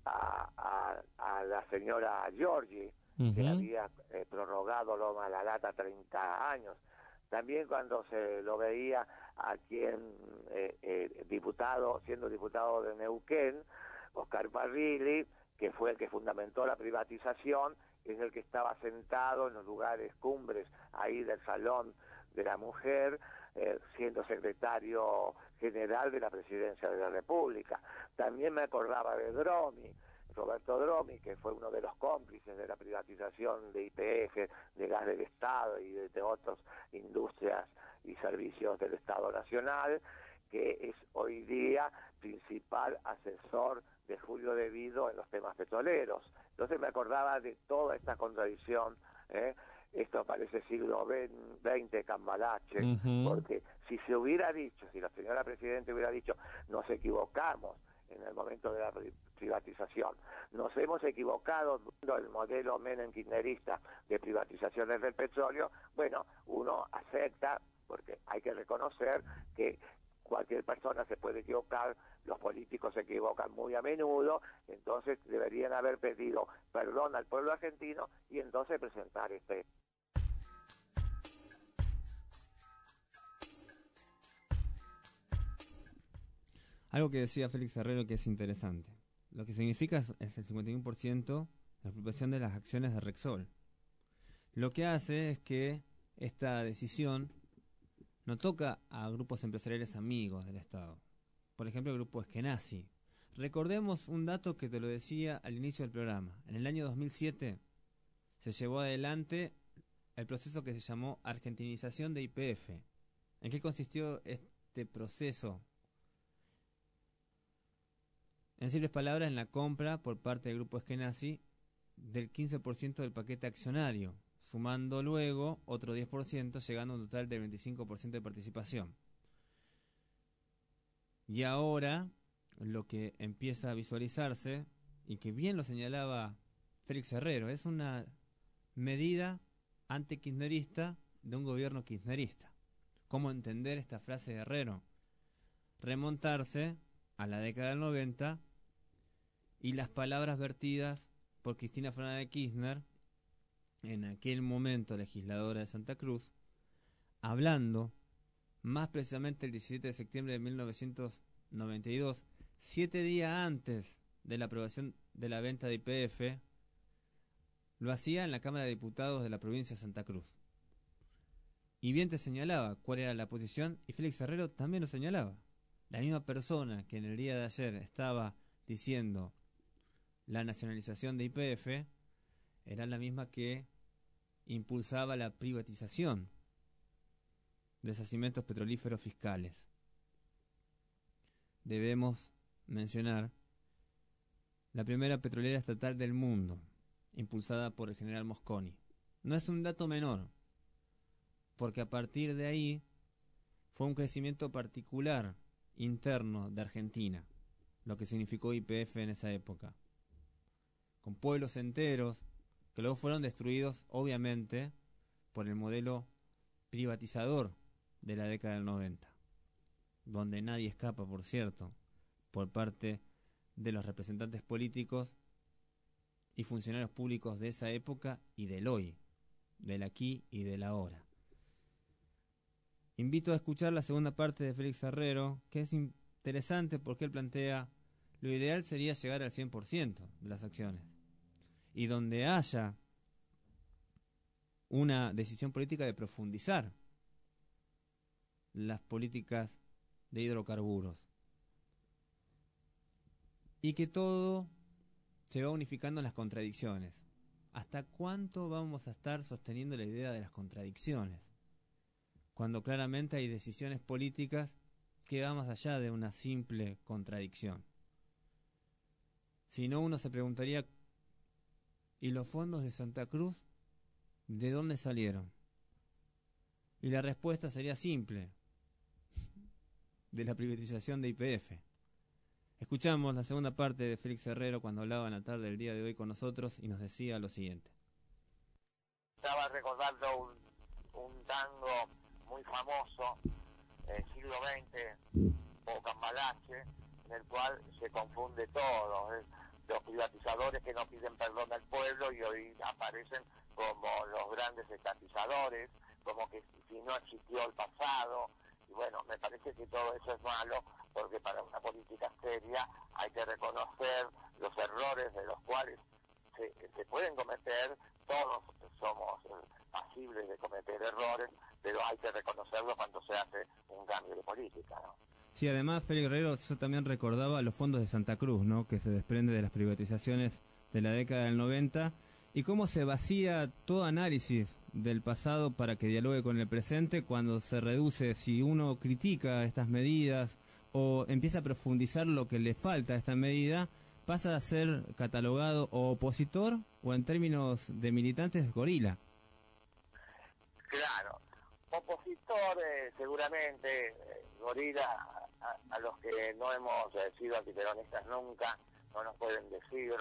a, a, a la señora Giorgi, uh-huh. que había eh, prorrogado Loma de la Lata treinta años. También cuando se lo veía a quien, eh, eh, diputado, siendo diputado de Neuquén, Oscar Parrilli, que fue el que fundamentó la privatización, es el que estaba sentado en los lugares cumbres ahí del Salón de la Mujer, eh, siendo secretario general de la Presidencia de la República. También me acordaba de Dromi, Roberto Dromi, que fue uno de los cómplices de la privatización de Y P F, de Gas del Estado y de, de otras industrias y servicios del Estado Nacional, que es hoy día principal asesor de Julio De Vido en los temas petroleros. Entonces me acordaba de toda esta contradicción, ¿eh? Esto parece siglo veinte, Cambalache, uh-huh. porque si se hubiera dicho, si la señora Presidenta hubiera dicho, nos equivocamos en el momento de la privatización. Nos hemos equivocado el modelo Menem-kirchnerista de privatizaciones del petróleo. Bueno, uno acepta, porque hay que reconocer que cualquier persona se puede equivocar, los políticos se equivocan muy a menudo, entonces deberían haber pedido perdón al pueblo argentino y entonces presentar este. Algo que decía Félix Herrero que es interesante. Lo que significa es el cincuenta y uno por ciento la expropiación de las acciones de Repsol. Lo que hace es que esta decisión no toca a grupos empresariales amigos del Estado. Por ejemplo, el grupo Eskenazi. Recordemos un dato que te lo decía al inicio del programa. En el año dos mil siete se llevó adelante el proceso que se llamó argentinización de Y P F. ¿En qué consistió este proceso? En simples palabras, en la compra por parte del grupo Eskenazi del quince por ciento del paquete accionario, sumando luego otro diez por ciento, llegando a un total del veinticinco por ciento de participación. Y ahora, lo que empieza a visualizarse, y que bien lo señalaba Félix Herrero, es una medida antikirchnerista de un gobierno kirchnerista. ¿Cómo entender esta frase de Herrero? Remontarse a la década del noventa y las palabras vertidas por Cristina Fernández de Kirchner, en aquel momento legisladora de Santa Cruz, hablando más precisamente el diecisiete de septiembre de mil novecientos noventa y dos, siete días antes de la aprobación de la venta de Y P F, lo hacía en la Cámara de Diputados de la provincia de Santa Cruz. Y bien te señalaba cuál era la posición, y Félix Herrero también lo señalaba. La misma persona que en el día de ayer estaba diciendo la nacionalización de Y P F era la misma que impulsaba la privatización de los yacimientos petrolíferos fiscales. Debemos mencionar la primera petrolera estatal del mundo, impulsada por el general Mosconi. No es un dato menor, porque a partir de ahí fue un crecimiento particular interno de Argentina, lo que significó Y P F en esa época, con pueblos enteros que luego fueron destruidos obviamente por el modelo privatizador de la década del noventa, donde nadie escapa, por cierto, por parte de los representantes políticos y funcionarios públicos de esa época y del hoy, del aquí y del ahora. Invito a escuchar la segunda parte de Félix Herrero, que es interesante porque él plantea lo ideal sería llegar al cien por ciento de las acciones, y donde haya una decisión política de profundizar las políticas de hidrocarburos, y que todo se va unificando en las contradicciones. ¿Hasta cuánto vamos a estar sosteniendo la idea de las contradicciones, cuando claramente hay decisiones políticas que van más allá de una simple contradicción? Si no, uno se preguntaría, ¿y los fondos de Santa Cruz de dónde salieron? Y la respuesta sería simple: de la privatización de Y P F. Escuchamos la segunda parte de Félix Herrero cuando hablaba en la tarde del día de hoy con nosotros y nos decía lo siguiente. Estaba recordando un, un tango muy famoso del siglo veinte, o Cambalache, en el cual se confunde todo. ¿eh? Los privatizadores que no piden perdón al pueblo y hoy aparecen como los grandes estatizadores, como que si no existió el pasado. Y bueno, me parece que todo eso es malo, porque para una política seria hay que reconocer los errores de los cuales se, se pueden cometer. Todos somos pasibles de cometer errores, pero hay que reconocerlo cuando se hace un cambio de política, ¿no? Sí, además, Félix Herrero, yo también recordaba los fondos de Santa Cruz, ¿no?, que se desprende de las privatizaciones de la década del noventa, y cómo se vacía todo análisis del pasado para que dialogue con el presente cuando se reduce, si uno critica estas medidas o empieza a profundizar lo que le falta a esta medida, pasa a ser catalogado o opositor o, en términos de militantes, gorila. Claro, opositor eh, seguramente, eh, gorila a, a los que no hemos eh, sido antiperonistas nunca, no nos pueden decir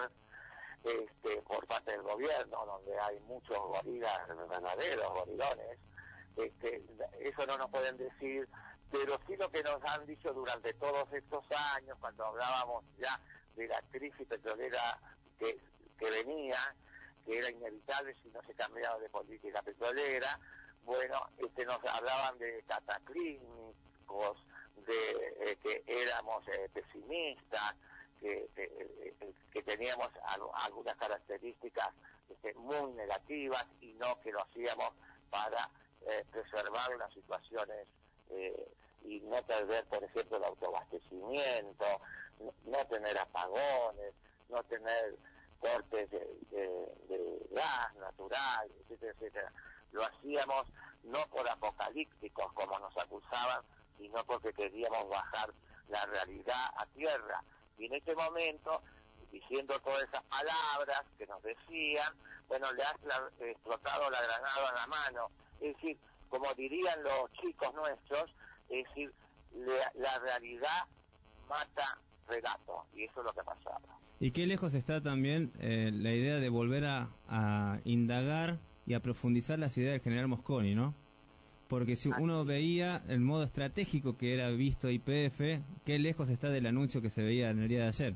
este, por parte del gobierno, donde hay muchos gorilas, verdaderos gorilones, este, eso no nos pueden decir, pero sí lo que nos han dicho durante todos estos años, cuando hablábamos ya de la crisis petrolera que, que venía, que era inevitable si no se cambiaba de política petrolera, bueno, este, nos hablaban de cataclísmicos, de eh, que éramos eh, pesimistas, que, que, eh, que teníamos algo, algunas características este, muy negativas y no que lo hacíamos para eh, preservar las situaciones eh, y no perder, por ejemplo, el autoabastecimiento, no, no tener apagones, no tener cortes de, de, de gas natural, etcétera, etcétera. Lo hacíamos no por apocalípticos como nos acusaban, sino porque queríamos bajar la realidad a tierra. Y en este momento, diciendo todas esas palabras que nos decían, bueno, le has explotado la granada a la mano. Es decir, como dirían los chicos nuestros, es decir, la, la realidad mata relato, y eso es lo que pasaba. ¿Y qué lejos está también eh, la idea de volver a, a indagar y a profundizar las ideas del general Mosconi, ¿no? Porque si uno veía el modo estratégico que era visto Y P F, qué lejos está del anuncio que se veía en el día de ayer.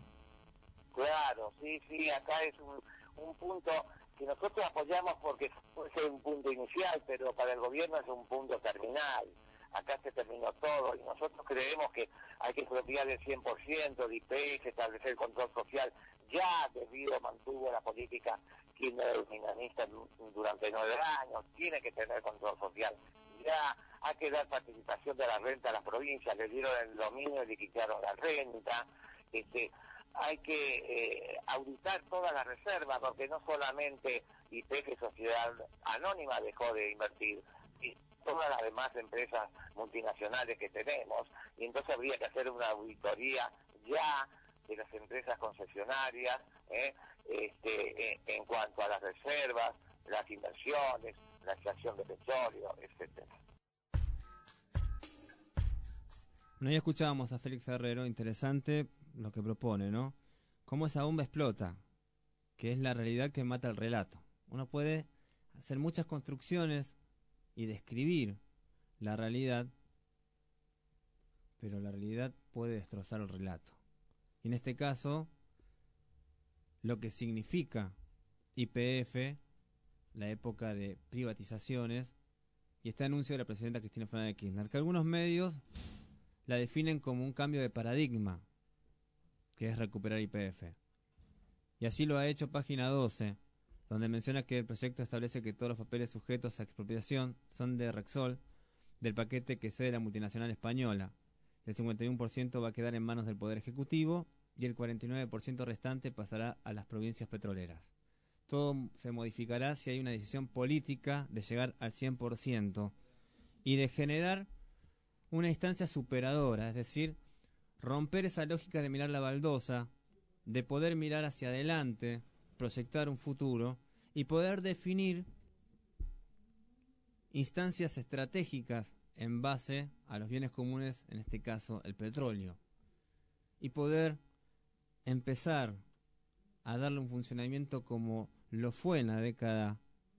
Claro, sí, sí, acá es un, un punto que nosotros apoyamos porque puede ser un punto inicial, pero para el gobierno es un punto terminal. Acá se terminó todo y nosotros creemos que hay que expropiar el cien por ciento de I P F, establecer el control social. Ya debido mantuvo la política kirchnerista durante nueve años, tiene que tener control social. Ya hay que dar participación de la renta a las provincias, le dieron el dominio y le quitaron la renta. Este, hay que eh, auditar todas las reservas, porque no solamente Y P F Sociedad Anónima dejó de invertir, y todas las demás empresas multinacionales que tenemos, y entonces habría que hacer una auditoría ya de las empresas concesionarias, ¿eh? este, en, en cuanto a las reservas, las inversiones, la extracción de petróleo, etcétera. No, ya escuchábamos a Félix Herrero, interesante lo que propone, ¿no? Cómo esa bomba explota, que es la realidad que mata el relato. Uno puede hacer muchas construcciones y describir la realidad, pero la realidad puede destrozar el relato. Y en este caso, lo que significa Y P F, la época de privatizaciones, y este anuncio de la presidenta Cristina Fernández de Kirchner, que algunos medios la definen como un cambio de paradigma, que es recuperar Y P F. Y así lo ha hecho Página doce, donde menciona que el proyecto establece que todos los papeles sujetos a expropiación son de Repsol, del paquete que cede la multinacional española. El cincuenta y uno por ciento va a quedar en manos del Poder Ejecutivo y el cuarenta y nueve por ciento restante pasará a las provincias petroleras. Todo se modificará si hay una decisión política de llegar al cien por ciento y de generar una instancia superadora, es decir, romper esa lógica de mirar la baldosa, de poder mirar hacia adelante, proyectar un futuro y poder definir instancias estratégicas en base a los bienes comunes, en este caso el petróleo, y poder empezar a darle un funcionamiento como lo fue en la década,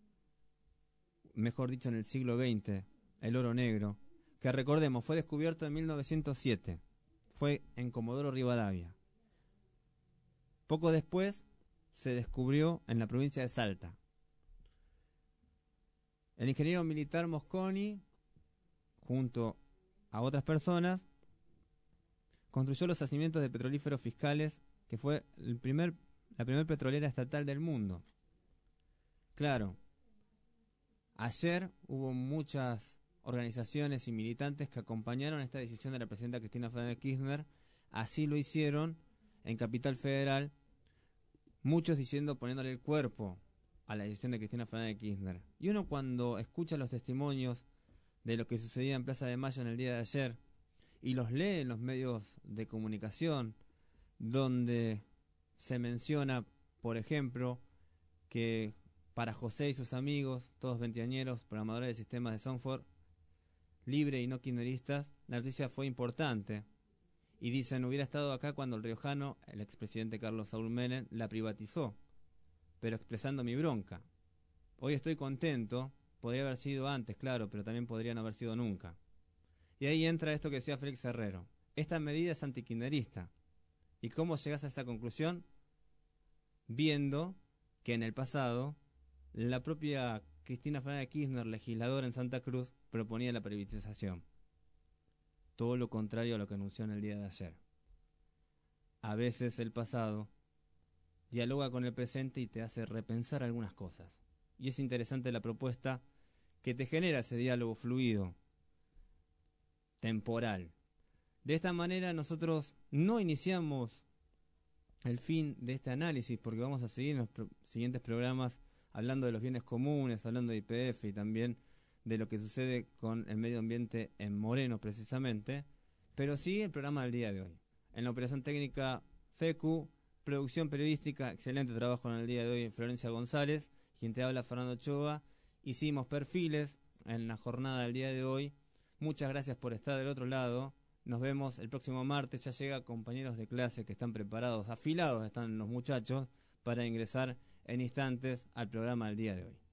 mejor dicho en el siglo veinte, el oro negro, que recordemos fue descubierto en mil novecientos siete, fue en Comodoro Rivadavia. Poco después se descubrió en la provincia de Salta. El ingeniero militar Mosconi, junto a otras personas, construyó los yacimientos de petrolíferos fiscales, que fue el primer, la primera petrolera estatal del mundo. Claro, ayer hubo muchas organizaciones y militantes que acompañaron esta decisión de la presidenta Cristina Fernández de Kirchner. Así lo hicieron en Capital Federal, muchos diciendo, poniéndole el cuerpo a la decisión de Cristina Fernández de Kirchner. Y uno, cuando escucha los testimonios de lo que sucedía en Plaza de Mayo en el día de ayer y los lee en los medios de comunicación, donde se menciona, por ejemplo, que para José y sus amigos, todos veinteañeros, programadores de sistemas de software libre y no kirchneristas, la noticia fue importante Y dicen, hubiera estado acá cuando el riojano, el expresidente Carlos Saúl Menem, la privatizó, pero expresando mi bronca. Hoy estoy contento, podría haber sido antes, claro, pero también podría no haber sido nunca. Y ahí entra esto que decía Félix Herrero. Esta medida es antikirchnerista. ¿Y cómo llegas a esa conclusión? Viendo que en el pasado la propia Cristina Fernández de Kirchner, legisladora en Santa Cruz, proponía la privatización. Todo lo contrario a lo que anunció en el día de ayer. A veces el pasado dialoga con el presente y te hace repensar algunas cosas. Y es interesante la propuesta que te genera ese diálogo fluido, temporal. De esta manera nosotros no iniciamos el fin de este análisis, porque vamos a seguir en los pro- siguientes programas hablando de los bienes comunes, hablando de I P F y también de lo que sucede con el medio ambiente en Moreno precisamente, pero sigue el programa del día de hoy. En la operación técnica FECU, producción periodística, excelente trabajo en el día de hoy Florencia González, quien te habla Fernando Ochoa. Hicimos perfiles en la jornada del día de hoy. Muchas gracias por estar del otro lado. Nos vemos el próximo martes. Ya llega compañeros de clase que están preparados, afilados están los muchachos para ingresar en instantes al programa del día de hoy.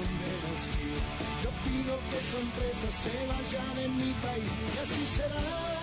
Yo pido que tu empresa se vaya de mi país y así será.